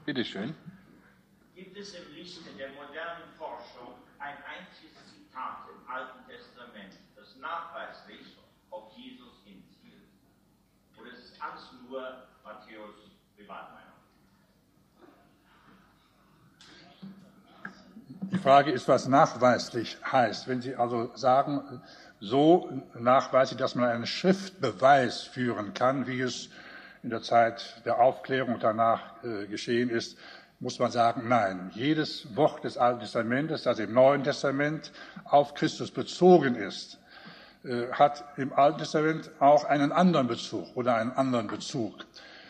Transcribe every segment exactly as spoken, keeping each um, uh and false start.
Bitte schön. Gibt es im Lichte der modernen Forschung ein einziges Zitat im Alten Testament, das nachweislich auf Jesus hinzielt? Oder ist es alles nur Matthäus Privatmeinung? Die Frage ist, was nachweislich heißt. Wenn Sie also sagen, so nachweislich, dass man einen Schriftbeweis führen kann, wie es in der Zeit der Aufklärung danach äh, geschehen ist, muss man sagen, nein. Jedes Wort des Alten Testamentes, das im Neuen Testament auf Christus bezogen ist, äh, hat im Alten Testament auch einen anderen Bezug oder einen anderen Bezug.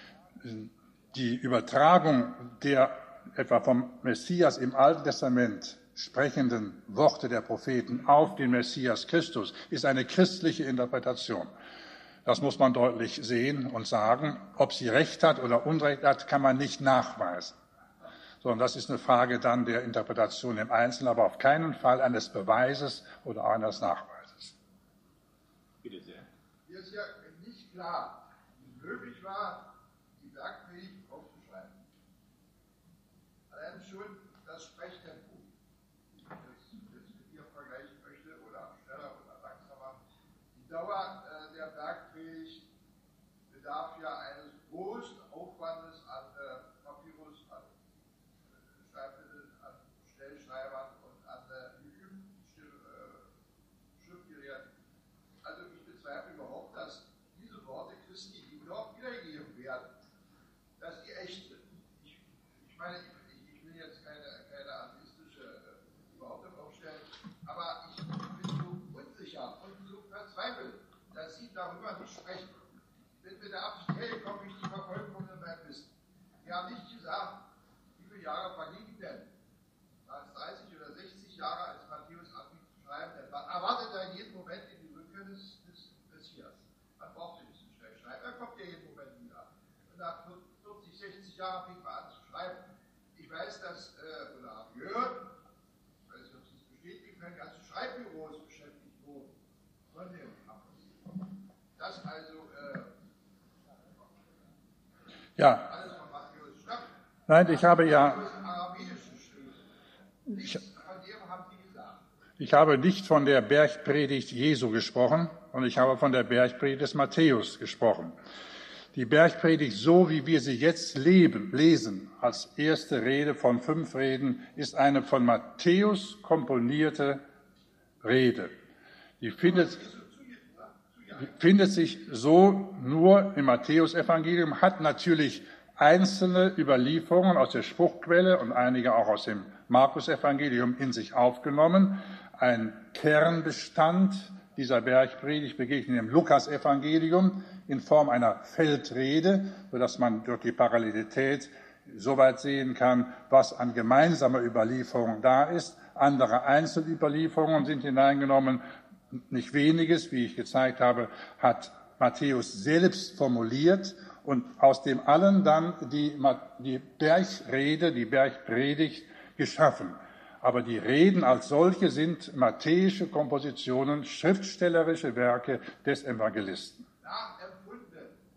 Die Übertragung der etwa vom Messias im Alten Testament sprechenden Worte der Propheten auf den Messias Christus ist eine christliche Interpretation. Das muss man deutlich sehen und sagen. Ob sie Recht hat oder Unrecht hat, kann man nicht nachweisen. Sondern das ist eine Frage dann der Interpretation im Einzelnen, aber auf keinen Fall eines Beweises oder eines Nachweises. Bitte sehr. Hier ist ja nicht klar, wie möglich war, die Bergpredigt aufzuschreiben. Allein schon das Sprechtempo, das ich jetzt mit ihr vergleichen möchte, oder schneller oder langsamer. Die Dauer äh, der Bergpredigt bedarf ja eines großen Aufwandes an äh, Papyrus, an äh, Schreibmitteln, an Stellschreibern und an äh, geübten äh, Schriftgeräten. Also ich bezweifle überhaupt, dass diese Worte Christi überhaupt wiedergegeben werden, dass die echt sind. Ich, ich meine, ich, ich will jetzt keine, keine atheistische äh, Behauptung aufstellen, aber ich bin so unsicher und so verzweifelt, dass Sie darüber nicht sprechen. Ich bin mit der Absicht hergekommen, wie ich die Verfolgung in meinem Wissen. Sie haben nicht gesagt, wie viele Jahre vergingen denn? Waren es dreißig oder sechzig Jahre, als Matthäus anfing zu schreiben? Denn man erwartet ja jeden Moment in die Rückkehr des, des Messias. Man braucht ja nicht so schnell schreiben, er kommt ja jeden Moment wieder. Und nach vierzig, sechzig Jahren fing man an zu schreiben. Ich weiß, dass, äh, oder habe gehört, ich weiß nicht, ob Sie es bestätigen können, ganze Schreibbüros beschäftigt wurden von dem Apostel. Das also, äh, Ja. alles von Matthäus stammt. Nein, ich habe ja, Matthäus arabische Schrift. Nichts von dem haben Sie gesagt. ich habe nicht von der Bergpredigt Jesu gesprochen, und ich habe von der Bergpredigt des Matthäus gesprochen. Die Bergpredigt, so wie wir sie jetzt leben, lesen, als erste Rede von fünf Reden, ist eine von Matthäus komponierte Rede. Die findet, die findet sich so nur im Matthäusevangelium, hat natürlich einzelne Überlieferungen aus der Spruchquelle und einige auch aus dem Markusevangelium in sich aufgenommen. Ein Kernbestand dieser Bergpredigt begegnet im Lukasevangelium in Form einer Feldrede, sodass man durch die Parallelität soweit sehen kann, was an gemeinsamer Überlieferung da ist. Andere Einzelüberlieferungen sind hineingenommen. Nicht weniges, wie ich gezeigt habe, hat Matthäus selbst formuliert und aus dem allen dann die, die Bergrede, die Bergpredigt geschaffen. Aber die Reden als solche sind matthäische Kompositionen, schriftstellerische Werke des Evangelisten. Nachempfunden,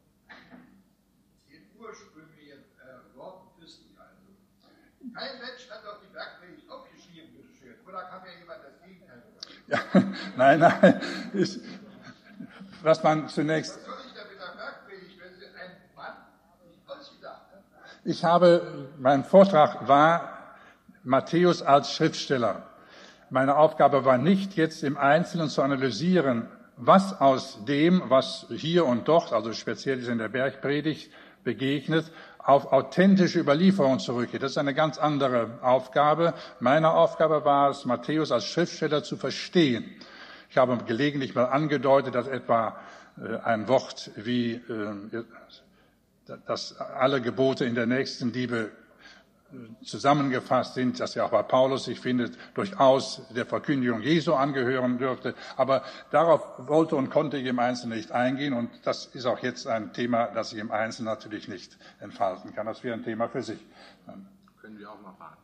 den ursprünglichen äh, Worten Christi also. Kein Mensch hat doch die Bergpredigt aufgeschrieben, bitteschön. Oder kann mir jemand das Gegenteil sagen? Ja, nein, nein. Ist, was man zunächst. Was soll ich denn mit der Bergpredigt, wenn sie ein Mann nicht ausgedacht hat? Ich habe, mein Vortrag war Matthäus als Schriftsteller. Meine Aufgabe war nicht, jetzt im Einzelnen zu analysieren, was aus dem, was hier und dort, also speziell in der Bergpredigt, begegnet, auf authentische Überlieferung zurückgeht. Das ist eine ganz andere Aufgabe. Meine Aufgabe war es, Matthäus als Schriftsteller zu verstehen. Ich habe gelegentlich mal angedeutet, dass etwa äh, ein Wort wie, äh, dass alle Gebote in der Nächstenliebe zusammengefasst sind, dass ja auch bei Paulus sich findet, durchaus der Verkündigung Jesu angehören dürfte. Aber darauf wollte und konnte ich im Einzelnen nicht eingehen. Und das ist auch jetzt ein Thema, das ich im Einzelnen natürlich nicht entfalten kann. Das wäre ein Thema für sich. Können wir auch mal behandeln.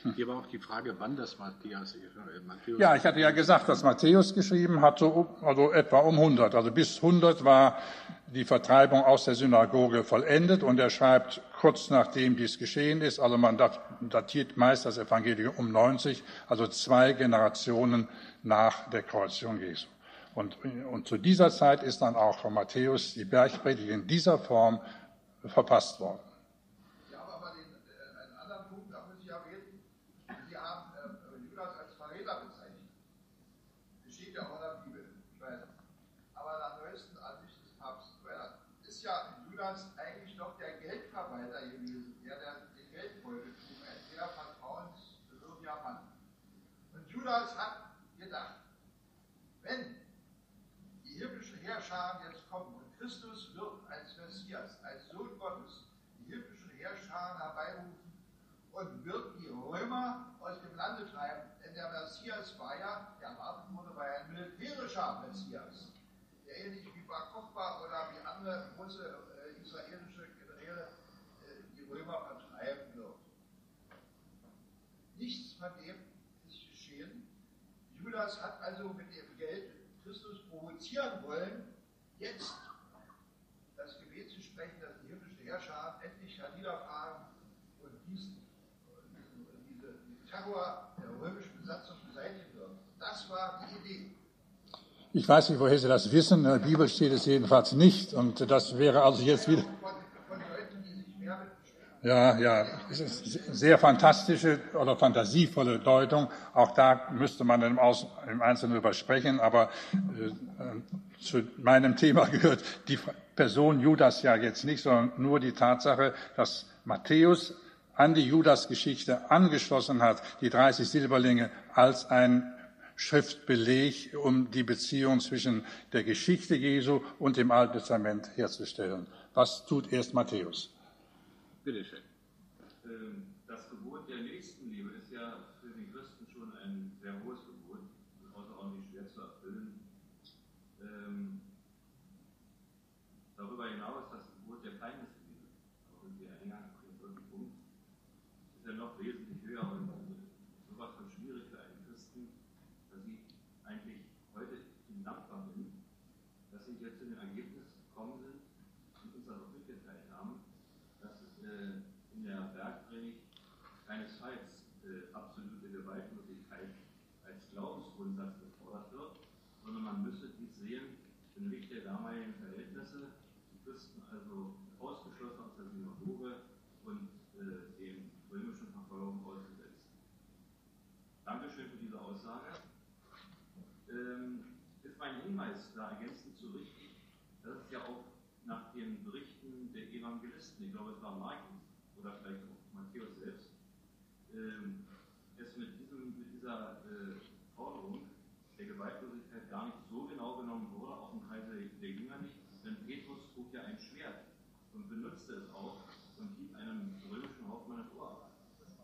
Hier war auch die Frage, wann das Matthias, äh, Matthäus... Ja, ich hatte ja gesagt, dass Matthäus geschrieben hat, so, also etwa um hundert. Also bis hundert war die Vertreibung aus der Synagoge vollendet und er schreibt kurz nachdem dies geschehen ist, also man datiert meist das Evangelium um neunzig, also zwei Generationen nach der Kreuzigung Jesu. Und, und zu dieser Zeit ist dann auch von Matthäus die Bergpredigt in dieser Form verfasst worden. Ja, aber den, äh, einen anderen Punkt, da muss ich erwähnen, Sie haben äh, Judas als Verräter bezeichnet. Das steht ja auch in der Bibel, ich weiß. Aber nach neuesten Ansicht des Papstes ist ja Judas eigentlich doch der Geldverwalter gewesen, der, der den Geldbeutel trug, ein sehr vertrauenswürdiger Mann. Und Judas hat gedacht, wenn die himmlischen Heerscharen jetzt kommen und Christus wird als Messias, als Sohn Gottes, die himmlischen Heerscharen herbeirufen und wird die Römer aus dem Lande treiben. Denn der Messias war ja, der erwartet wurde, war ja ein militärischer Messias, der ähnlich wie Bar Kochba oder wie andere große äh, israelische Generäle äh, die Römer vertreiben wird. Nichts von dem ist geschehen. Judas hat also mit dem Geld Christus provozieren wollen, jetzt das Gebet zu sprechen, dass die himmlischen Herrscher endlich herniederfahren und diesen, diese, diese Terror der römischen Besatzung beseitigen wird. Das war die Idee. Ich weiß nicht, woher Sie das wissen. In der Bibel steht es jedenfalls nicht. Und das wäre also jetzt wieder... Von, von Leuten, die sich mehr mit Ja, ja, es ist sehr fantastische oder fantasievolle Deutung. Auch da müsste man im, Aus, im Einzelnen drüber sprechen, aber äh, zu meinem Thema gehört die Person Judas ja jetzt nicht, sondern nur die Tatsache, dass Matthäus an die Judas-Geschichte angeschlossen hat, die dreißig Silberlinge als ein Schriftbeleg, um die Beziehung zwischen der Geschichte Jesu und dem Alten Testament herzustellen. Was tut erst Matthäus? Bitte schön. Das Gebot der Nächstenliebe ist ja für die Christen schon ein sehr hohes Gebot, außerordentlich schwer zu erfüllen. Ähm, darüber hinaus das Gebot der Feindesliebe, auch wenn wir enger auf den dritten Punkt, ist ja noch wesentlich höher und sowas von schwierig für einen Christen, dass ich eigentlich heute ihm dankbar bin, dass ich jetzt zu dem Ergebnis gekommen bin und uns das auch mitgeteilt haben, dass äh, in der Bergpredigt keinesfalls äh, absolute Gewaltlosigkeit als Glaubensgrundsatz gefordert wird, sondern man müsse dies sehen im Licht der damaligen Verhältnisse, die Christen also ausgeschlossen aus der Synagoge und äh, dem römischen Verfolgung ausgesetzt. Dankeschön für diese Aussage. Ähm, ist mein Hinweis da ergänzend zu richtig, dass es ja auch nach den Berichten der Evangelisten, ich glaube es war Markus oder vielleicht auch Matthäus selbst, ähm, es mit, diesem, mit dieser äh, Forderung der Gewaltlosigkeit gar nicht so genau genommen wurde, auch im Kreise der Jünger nicht, denn Petrus trug ja ein Schwert und benutzte es auch und hieb einem römischen Hauptmann das Ohr ab.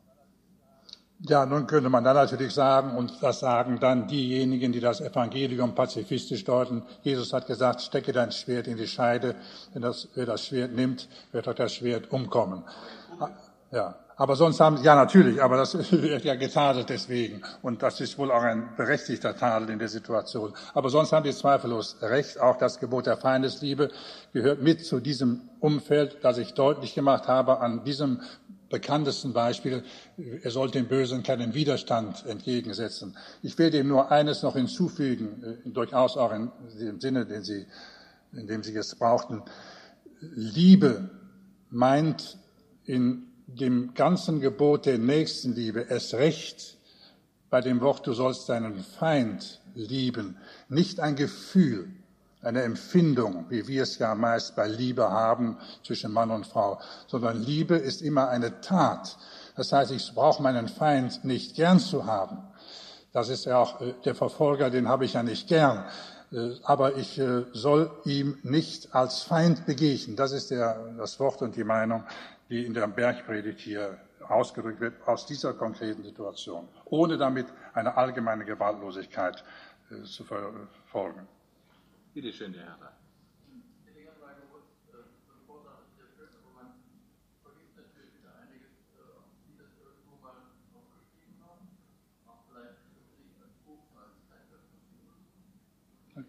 Ja, nun könnte man dann natürlich sagen, und das sagen dann diejenigen, die das Evangelium pazifistisch deuten, Jesus hat gesagt, stecke dein Schwert in die Scheide, denn das, wer das Schwert nimmt, wird durch das Schwert umkommen. Ja, aber sonst haben, ja natürlich, aber das wird ja getadelt deswegen. Und das ist wohl auch ein berechtigter Tadel in der Situation. Aber sonst haben die zweifellos recht. Auch das Gebot der Feindesliebe gehört mit zu diesem Umfeld, das ich deutlich gemacht habe an diesem bekanntesten Beispiel, er sollte dem Bösen keinen Widerstand entgegensetzen. Ich will dem nur eines noch hinzufügen, durchaus auch in dem Sinne, den Sie, in dem Sie es brauchten. Liebe meint in dem ganzen Gebot der Nächstenliebe erst recht bei dem Wort, du sollst deinen Feind lieben, nicht ein Gefühl, eine Empfindung, wie wir es ja meist bei Liebe haben zwischen Mann und Frau, sondern Liebe ist immer eine Tat. Das heißt, ich brauche meinen Feind nicht gern zu haben. Das ist ja auch der Verfolger, den habe ich ja nicht gern. Aber ich soll ihm nicht als Feind begegnen. Das ist der, das Wort und die Meinung, die in der Bergpredigt hier ausgedrückt wird, aus dieser konkreten Situation, ohne damit eine allgemeine Gewaltlosigkeit zu verfolgen. Bitte schön, Herr Herr.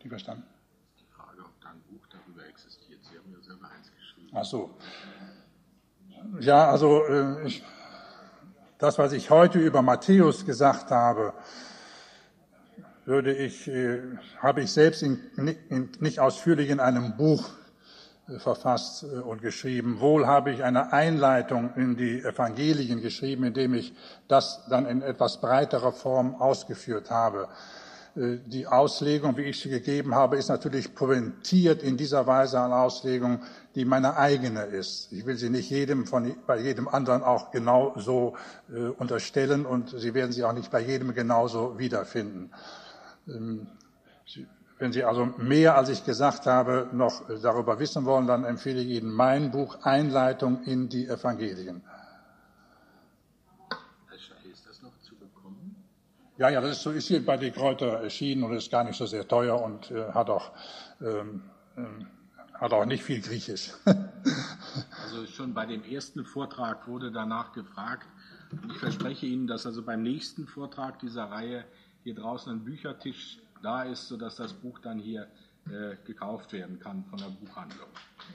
nicht verstanden. Die Frage, ob da ein Buch darüber existiert. Sie haben ja selber eins geschrieben. Ach so. Ja, also äh, ich, das, was ich heute über Matthäus gesagt habe, würde ich, äh, habe ich selbst in, in, nicht ausführlich in einem Buch äh, verfasst äh, und geschrieben. Wohl habe ich eine Einleitung in die Evangelien geschrieben, indem ich das dann in etwas breiterer Form ausgeführt habe. Äh, die Auslegung, wie ich sie gegeben habe, ist natürlich pointiert in dieser Weise eine Auslegung, die meine eigene ist. Ich will sie nicht jedem von, bei jedem anderen auch genau so äh, unterstellen und Sie werden sie auch nicht bei jedem genauso wiederfinden. Ähm, Sie, wenn Sie also mehr, als ich gesagt habe, noch darüber wissen wollen, dann empfehle ich Ihnen mein Buch Einleitung in die Evangelien. Ist das noch zu bekommen? Ja, ja, das ist, so ist hier bei Die Kräuter erschienen und ist gar nicht so sehr teuer und äh, hat auch ähm, ähm, hat auch nicht viel Griechisch. Also schon bei dem ersten Vortrag wurde danach gefragt. Und ich verspreche Ihnen, dass also beim nächsten Vortrag dieser Reihe hier draußen ein Büchertisch da ist, sodass das Buch dann hier äh, gekauft werden kann von der Buchhandlung.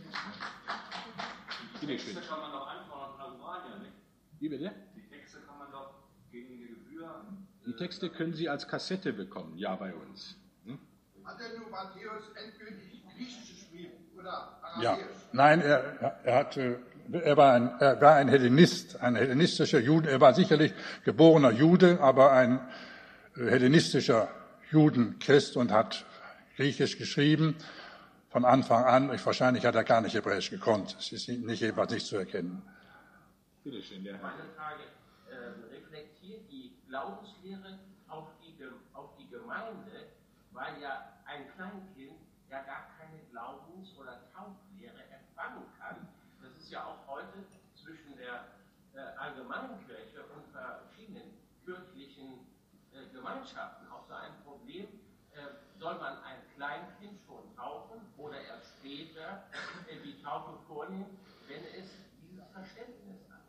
Die Texte kann man doch anfordern von Australien, nicht? Wie bitte? Die Texte kann man doch gegen eine Gebühr... Die Texte können Sie als Kassette bekommen, ja, bei uns. Hm? Hat denn nur Matthäus endgültig Griechisch geschrieben oder Ja, Aramäisch? nein, er, er, hat, er, war ein, er war ein Hellenist, ein hellenistischer Jude. Er war sicherlich geborener Jude, aber ein hellenistischer Judenchrist und hat Griechisch geschrieben von Anfang an. Ich, wahrscheinlich hat er gar nicht Hebräisch gekonnt. Es ist nicht jedenfalls nicht zu erkennen. Bitte schön, der Herr. Meine Frage, äh, reflektiert die Glaubenslehre auf die, auf die Gemeinde, weil ja ein Kleinkind ja gar keine Glaubens- oder Tauflehre empfangen kann. Das ist ja auch heute zwischen der äh, allgemeinen Kirche und verschiedenen kirchlichen äh, Gemeinschaften auch so ein Problem. Äh, soll man ein Kleinkind schon taufen oder erst später äh, die Taufe vornehmen, wenn es dieses Verständnis hat?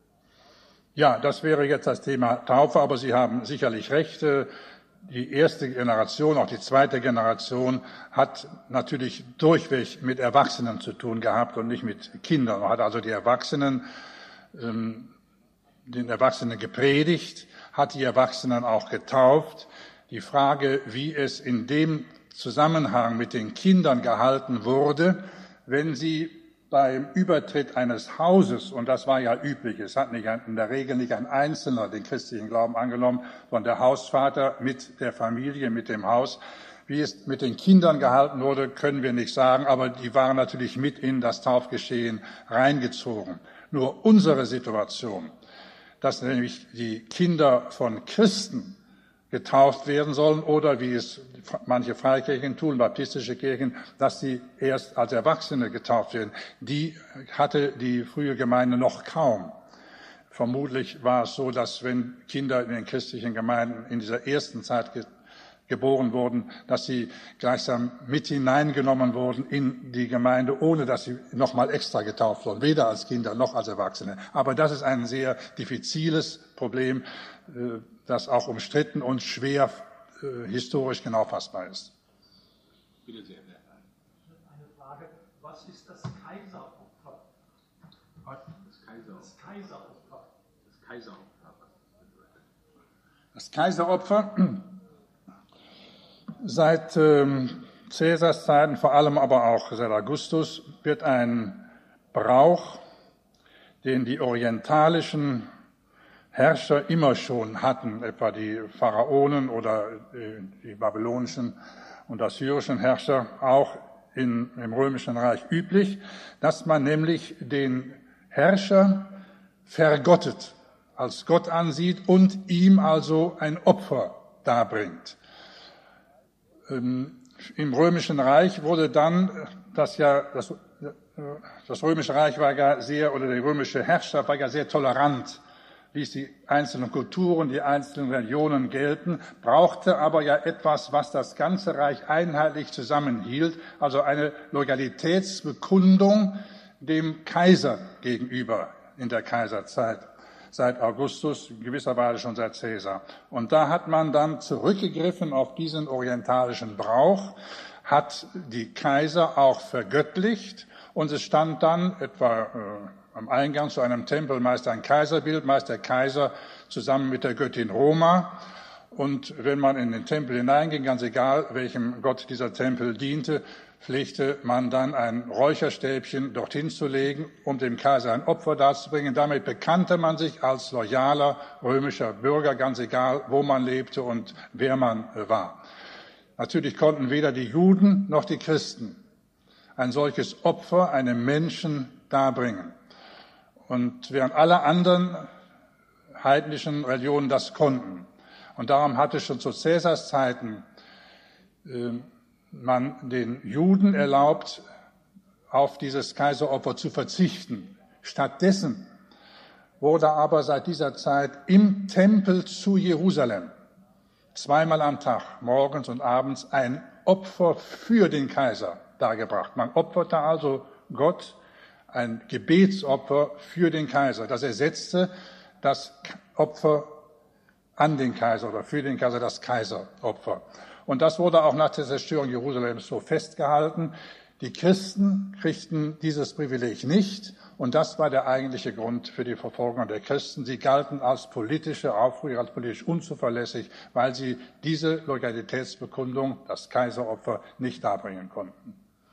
Ja, das wäre jetzt das Thema Taufe, aber Sie haben sicherlich recht. Die erste Generation, auch die zweite Generation, hat natürlich durchweg mit Erwachsenen zu tun gehabt und nicht mit Kindern. Man hat also die Erwachsenen, ähm, den Erwachsenen gepredigt, hat die Erwachsenen auch getauft. Die Frage, wie es in dem Zusammenhang mit den Kindern gehalten wurde, wenn sie beim Übertritt eines Hauses, und das war ja üblich, es hat nicht ein, in der Regel nicht ein Einzelner den christlichen Glauben angenommen, sondern der Hausvater mit der Familie, mit dem Haus. Wie es mit den Kindern gehalten wurde, können wir nicht sagen, aber die waren natürlich mit in das Taufgeschehen reingezogen. Nur unsere Situation, dass nämlich die Kinder von Christen getauft werden sollen oder wie es manche Freikirchen tun, baptistische Kirchen, dass sie erst als Erwachsene getauft werden. Die hatte die frühe Gemeinde noch kaum. Vermutlich war es so, dass wenn Kinder in den christlichen Gemeinden in dieser ersten Zeit ge- geboren wurden, dass sie gleichsam mit hineingenommen wurden in die Gemeinde, ohne dass sie nochmal extra getauft wurden, weder als Kinder noch als Erwachsene. Aber das ist ein sehr diffiziles Problem, das auch umstritten und schwer äh, historisch genau fassbar ist. Bitte sehr. Eine Frage, was ist das Kaiseropfer? Das Kaiseropfer. Das Kaiseropfer. Das Kaiseropfer. Das Kaiseropfer seit ähm, Cäsars Zeiten, vor allem aber auch seit Augustus, wird ein Brauch, den die orientalischen Herrscher immer schon hatten, etwa die Pharaonen oder die babylonischen und assyrischen Herrscher, auch in, im Römischen Reich üblich, dass man nämlich den Herrscher vergottet, als Gott ansieht und ihm also ein Opfer darbringt. Im Römischen Reich wurde dann, das ja, das, das Römische Reich war ja sehr, oder die römische Herrschaft war ja sehr tolerant, ließ die einzelnen Kulturen, die einzelnen Religionen gelten, brauchte aber ja etwas, was das ganze Reich einheitlich zusammenhielt, also eine Loyalitätsbekundung dem Kaiser gegenüber in der Kaiserzeit, seit Augustus, in gewisser Weise schon seit Caesar. Und da hat man dann zurückgegriffen auf diesen orientalischen Brauch, hat die Kaiser auch vergöttlicht, und es stand dann etwa äh, am Eingang zu einem Tempel meist ein Kaiserbild, meist der Kaiser zusammen mit der Göttin Roma. Und wenn man in den Tempel hineinging, ganz egal welchem Gott dieser Tempel diente, pflegte man dann ein Räucherstäbchen dorthin zu legen, um dem Kaiser ein Opfer darzubringen. Damit bekannte man sich als loyaler römischer Bürger, ganz egal, wo man lebte und wer man war. Natürlich konnten weder die Juden noch die Christen ein solches Opfer einem Menschen darbringen. Und während alle anderen heidnischen Religionen das konnten. Und darum hatte schon zu Cäsars Zeiten äh, man den Juden erlaubt, auf dieses Kaiseropfer zu verzichten. Stattdessen wurde aber seit dieser Zeit im Tempel zu Jerusalem zweimal am Tag, morgens und abends, ein Opfer für den Kaiser dargebracht. Man opferte also Gott ein Gebetsopfer für den Kaiser. Das ersetzte das Opfer an den Kaiser oder für den Kaiser, das Kaiseropfer. Und das wurde auch nach der Zerstörung Jerusalems so festgehalten. Die Christen kriegten dieses Privileg nicht, und das war der eigentliche Grund für die Verfolgung der Christen. Sie galten als politische Aufrührer, als politisch unzuverlässig, weil sie diese Loyalitätsbekundung, das Kaiseropfer, nicht darbringen konnten.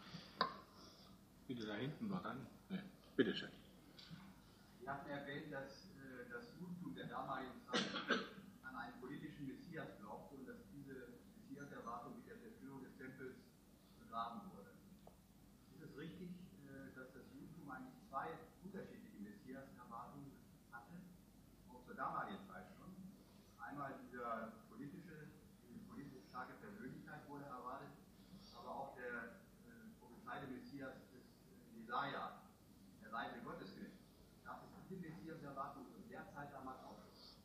Bitte da hinten noch an. Nee. Bitte schön. Sie hatten erwähnt, dass äh, das Judentum der damaligen Zeit an einen politischen Messias glaubte und dass diese Messias-Erwartung mit der Zerstörung des Tempels begraben wurde. Ist es richtig, äh, dass das Judentum eigentlich zwei unterschiedliche Messias-Erwartungen hatte, auch zur damaligen Zeit schon? Einmal dieser politische, diese politisch starke Persönlichkeit wurde erwartet, aber auch der äh, prophezeite Messias des Jesaja, der Weise Gottesknecht. Gab es diese Messias-Erwartung zu der Zeit damals auch?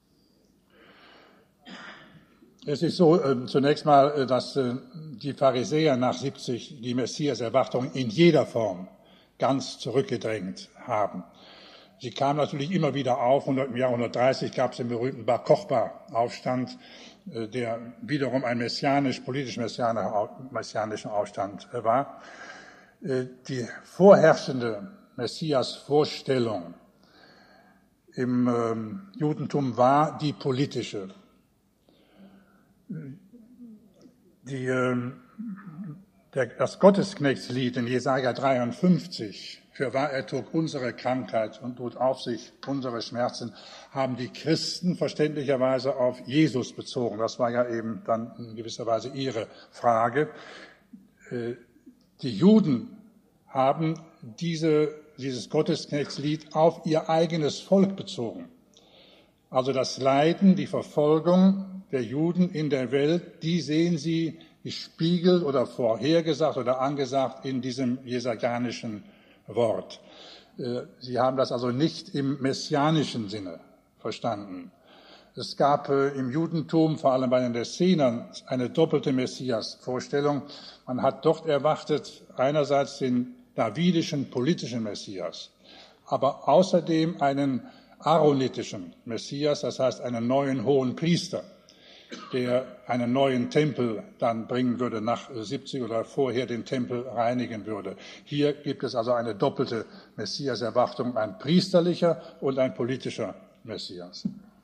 Es ist so, äh, zunächst mal, äh, dass äh, die Pharisäer nach siebzig die Messias-Erwartung in jeder Form ganz zurückgedrängt haben. Sie kamen natürlich immer wieder auf, und im Jahr hundertdreißig gab es den berühmten Bar Kochba-Aufstand, äh, der wiederum ein messianisch, politisch messianischer Aufstand äh, war. Äh, die vorherrschende Messias-Vorstellung im ähm, Judentum war die politische. Die, äh, der, das Gottesknechtslied in Jesaja dreiundfünfzig, fürwahr er trug unsere Krankheit und lud auf sich unsere Schmerzen, haben die Christen verständlicherweise auf Jesus bezogen. Das war ja eben dann in gewisser Weise ihre Frage. Äh, die Juden haben diese, dieses Gottesknechtslied auf ihr eigenes Volk bezogen. Also das Leiden, die Verfolgung der Juden in der Welt, die sehen sie gespiegelt oder vorhergesagt oder angesagt in diesem jesajanischen Wort. Sie haben das also nicht im messianischen Sinne verstanden. Es gab im Judentum, vor allem bei den Essenern, eine doppelte Messias-Vorstellung. Man hat dort erwartet, einerseits den davidischen politischen Messias, aber außerdem einen aaronitischen Messias, das heißt einen neuen hohen Priester, der einen neuen Tempel dann bringen würde, nach siebzig oder vorher den Tempel reinigen würde. Hier gibt es also eine doppelte Messias-Erwartung, ein priesterlicher und ein politischer Messias.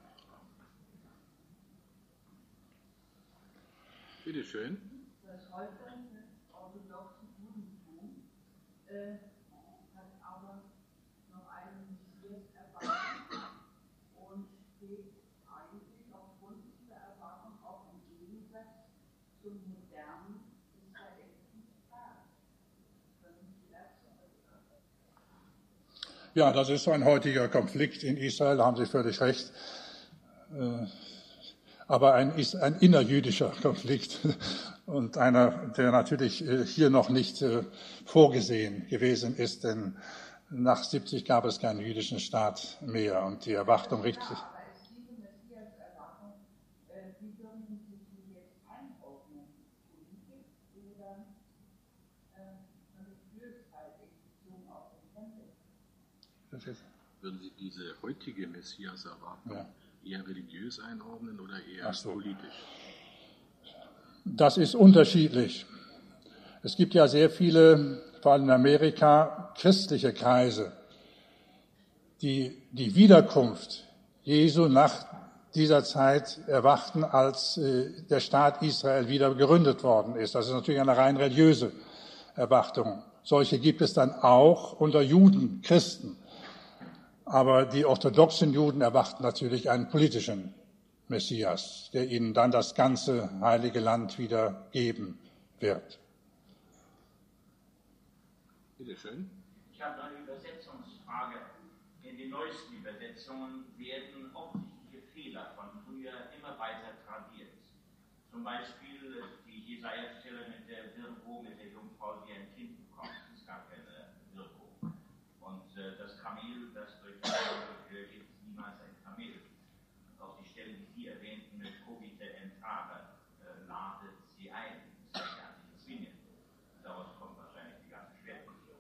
Bitte schön. Das heutige orthodoxe Judentum äh, hat aber noch einen Messias erwartet und steht eigentlich aufgrund dieser Erwartung auch im Gegensatz zum modernen israelischen Staat. Können Sie dazu etwas sagen? Ja, das ist so ein heutiger Konflikt in Israel, da haben Sie völlig recht. Äh, aber ein, ein innerjüdischer Konflikt und einer, der natürlich hier noch nicht vorgesehen gewesen ist, denn nach siebzig gab es keinen jüdischen Staat mehr und die Erwartung richtet sich. Aber ist diese Messias-Erwartung, wie würden Sie die jetzt einordnen? Politisch oder religiös halt bezogen auf den Tempel? Würden Sie diese heutige Messias-Erwartung ja. eher religiös einordnen oder eher so. politisch? Das ist unterschiedlich. Es gibt ja sehr viele, vor allem in Amerika, christliche Kreise, die die Wiederkunft Jesu nach dieser Zeit erwarten, als äh, der Staat Israel wieder gegründet worden ist. Das ist natürlich eine rein religiöse Erwartung. Solche gibt es dann auch unter Juden, Christen. Aber die orthodoxen Juden erwarten natürlich einen politischen Messias, der ihnen dann das ganze heilige Land wieder geben wird. Bitte schön. Ich habe eine Übersetzungsfrage. In den neuesten Übersetzungen werden offensichtliche Fehler von früher immer weiter tradiert. Zum Beispiel die Jesaja-Stelle mit der Wirrwo, mit der Jungfrau, die ein Kind bekommt. Es ist gar keine Wirrwo. Und äh, das Kamel, das durch die Wirrwo ist niemals ein Kamel. Und auch die Stellen, die Sie erwähnten, mit Kobite Entare, äh, ladet sie ein. Das ist ja gar nicht zwingend. Daraus kommt wahrscheinlich die ganze Schwertmission.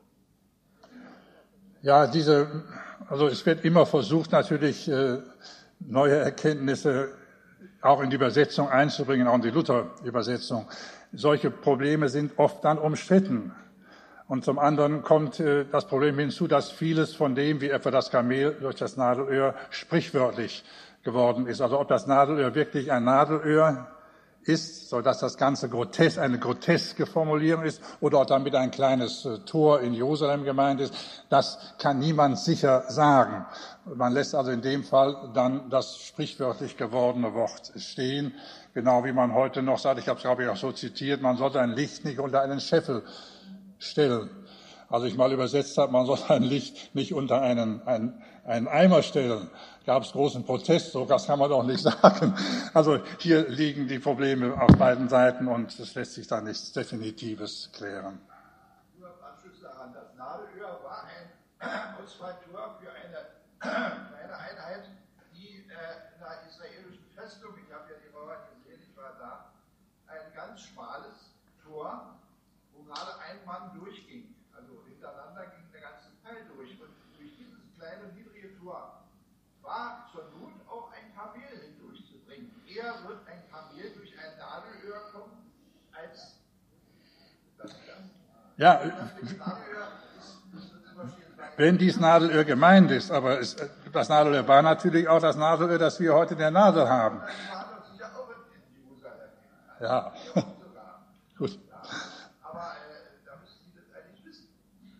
Ja, diese, also es wird immer versucht, natürlich äh, neue Erkenntnisse auch in die Übersetzung einzubringen, auch in die Luther-Übersetzung. Solche Probleme sind oft dann umstritten. Und zum anderen kommt äh, das Problem hinzu, dass vieles von dem, wie etwa das Kamel durch das Nadelöhr, sprichwörtlich geworden ist. Also ob das Nadelöhr wirklich ein Nadelöhr ist, sodass das Ganze grotesk, eine groteske Formulierung ist, oder ob damit ein kleines äh, Tor in Jerusalem gemeint ist, das kann niemand sicher sagen. Man lässt also in dem Fall dann das sprichwörtlich gewordene Wort stehen, genau wie man heute noch sagt, ich habe es glaube ich auch so zitiert, man sollte ein Licht nicht unter einen Scheffel stellen. Also ich mal übersetzt habe, man soll ein Licht nicht unter einen, einen, einen Eimer stellen. Gab es großen Protest, so das kann man doch nicht sagen. Also hier liegen die Probleme auf beiden Seiten und es lässt sich da nichts Definitives klären. Nur im Anschluss daran, das Nadelöhr war ein Ausfalltor für eine kleine Einheit, die äh, in einer israelischen Festung, ich habe ja die Mauer gesehen, ich war da, ein ganz schmales Tor, wo gerade ein Mann durchging. Also hintereinander ging der ganze Teil durch. Und durch dieses kleine, niedrige Tor war zur Not auch ein Kamel hindurchzubringen. Eher wird ein Kamel durch ein Nadelöhr kommen, als das Ja, Nadelöhr ist, ist wenn dies Nadelöhr gemeint ist, aber es, das Nadelöhr war natürlich auch das Nadelöhr, das wir heute in der Nadel haben. Das war doch sicher auch in Jerusalem. Ja, gut. Aber äh, da müssen Sie das eigentlich wissen.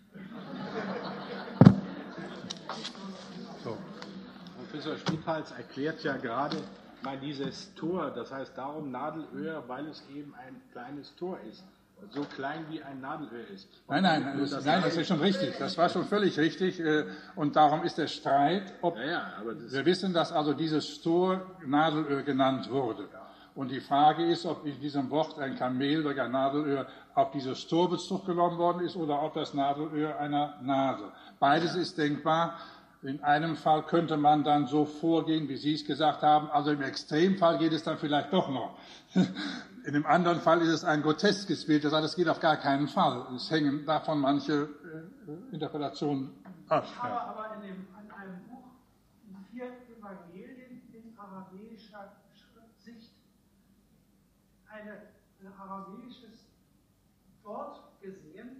So. Professor Schmidhals erklärt ja gerade mal dieses Tor, das heißt darum Nadelöhr, weil es eben ein kleines Tor ist. So klein wie ein Nadelöhr ist. Nein, nein, das, nein, das ist schon richtig. Das war schon völlig richtig. Und darum ist der Streit, ob Ja, ja, aber das wir wissen, dass also dieses Tor Nadelöhr genannt wurde. Und die Frage ist, ob in diesem Wort ein Kamel durch ein Nadelöhr auf dieses Tor Bezug genommen worden ist oder auf das Nadelöhr einer Nadel. Beides ist denkbar. In einem Fall könnte man dann so vorgehen, wie Sie es gesagt haben. Also im Extremfall geht es dann vielleicht doch noch. In dem anderen Fall ist es ein groteskes Bild. Das heißt, es geht auf gar keinen Fall. Es hängen davon manche äh, Interpretationen ab. Ich habe aber in, dem, in einem Buch in vier Evangelien in aramäischer Sicht eine, ein aramäisches Wort gesehen,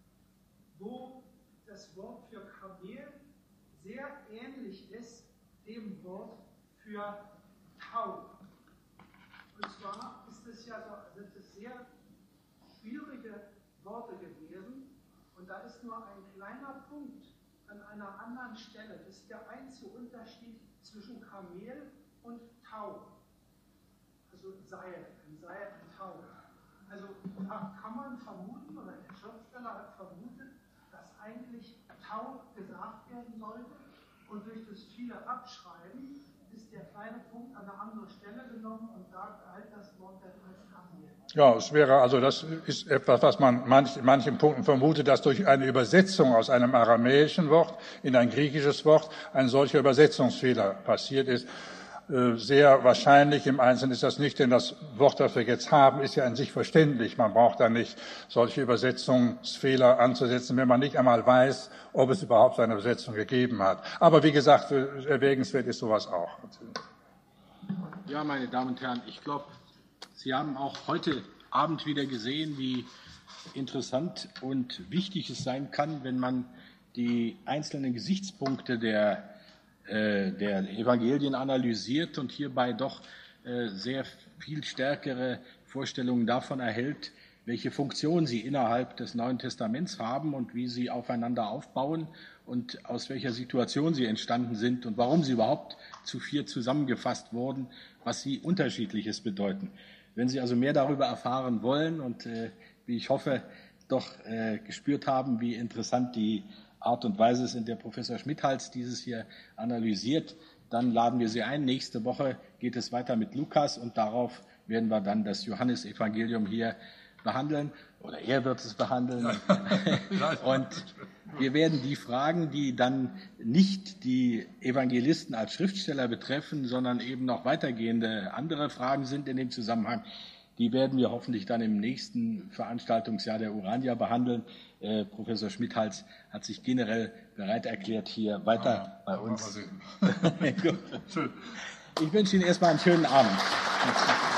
wo das Wort für Kamel sehr ähnlich ist dem Wort für Tau. Und zwar ist es ja so, sind es sehr schwierige Worte gewesen und da ist nur ein kleiner Punkt an einer anderen Stelle. Das ist der einzige Unterschied zwischen Kamel und Tau. Also Seil, ein Seil, ein Tau. Also da kann man vermuten, oder der Schriftsteller hat vermutet, dass eigentlich Tau gesagt werden sollte und durch das viele Abschreiben ist der kleine Punkt an eine andere Stelle genommen und da galt das Wort dann als Kamel. Ja, es wäre also, das ist etwas, was man manch, in manchen Punkten vermutet, dass durch eine Übersetzung aus einem aramäischen Wort in ein griechisches Wort ein solcher Übersetzungsfehler passiert ist. Sehr wahrscheinlich, im Einzelnen ist das nicht, denn das Wort, das wir jetzt haben, ist ja an sich verständlich. Man braucht da nicht solche Übersetzungsfehler anzusetzen, wenn man nicht einmal weiß, ob es überhaupt eine Übersetzung gegeben hat. Aber wie gesagt, erwägenswert ist sowas auch. Ja, meine Damen und Herren, ich glaube, Sie haben auch heute Abend wieder gesehen, wie interessant und wichtig es sein kann, wenn man die einzelnen Gesichtspunkte der, äh, der Evangelien analysiert und hierbei doch äh, sehr viel stärkere Vorstellungen davon erhält, welche Funktion sie innerhalb des Neuen Testaments haben und wie sie aufeinander aufbauen und aus welcher Situation sie entstanden sind und warum sie überhaupt zu vier zusammengefasst wurden, was sie Unterschiedliches bedeuten. Wenn Sie also mehr darüber erfahren wollen und äh, wie ich hoffe, doch äh, gespürt haben, wie interessant die Art und Weise ist, in der Professor Schmidhals dieses hier analysiert, dann laden wir Sie ein. Nächste Woche geht es weiter mit Lukas und darauf werden wir dann das Johannesevangelium hier behandeln, oder er wird es behandeln. Und wir werden die Fragen, die dann nicht die Evangelisten als Schriftsteller betreffen, sondern eben noch weitergehende andere Fragen sind in dem Zusammenhang, die werden wir hoffentlich dann im nächsten Veranstaltungsjahr der Urania behandeln. Äh, Professor Schmidhals hat sich generell bereit erklärt, hier weiter ah, bei uns. Ich wünsche Ihnen erstmal einen schönen Abend.